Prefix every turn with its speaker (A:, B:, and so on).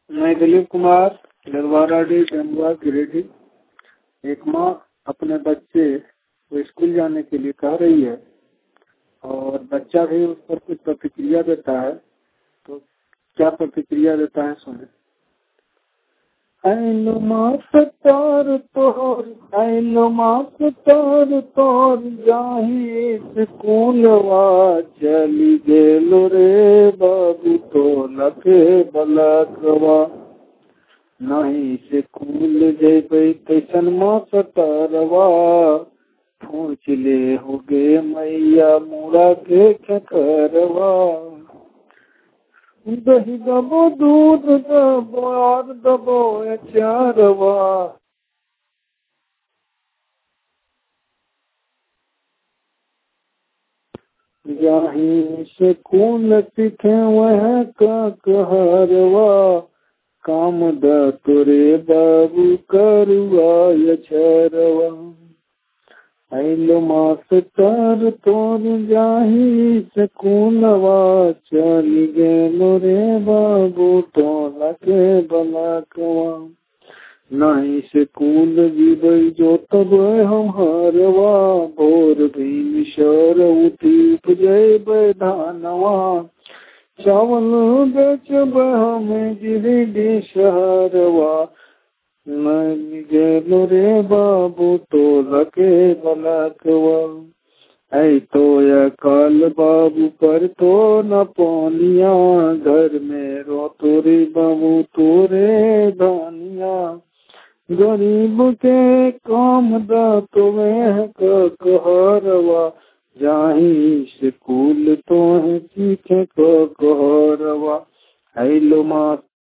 A: मैं दिलीप कुमार ललवाराडी जमुआ गिरिडीह। एक माँ अपने बच्चे को स्कूल जाने के लिए कह रही है और बच्चा भी उस पर कुछ प्रतिक्रिया देता है, तो क्या प्रतिक्रिया देता है सुने। आइलो मास्टर तोर जाही स्कूलवा चली गेलो रे बाबू तो लखे बलकवा नहीं स्कूल जेबै कैसन मास्टरवा पूछ ले हो गे मैया मुड़ा के खकरवा दही दबो दूध दबो और दबो अचारवा जाही से खून सीखे वह का कहरवा काम द तोरे बाबू करुआ अचरवा आइलो मास्टर तोर जाही से खूनवा चली गेलो रे बाबू तो लगे बलकवा नहीं स्कूल जीबै जो तब हम हरवा भोर भी मिशर उठी उपजेबै धानवा चावल बेचब हमें गिरिडीह शहरवा नहीं गेलो रे बाबू तो लगे बलकवा ऐ तो काल बाबू पर तो न पानिया घर में रो तोरे बाबू तोरे धानिया गरीब के काम दा तुम्हें कहरवा जाही स्कूल तो है सीखे कहरवा। हेलो माँ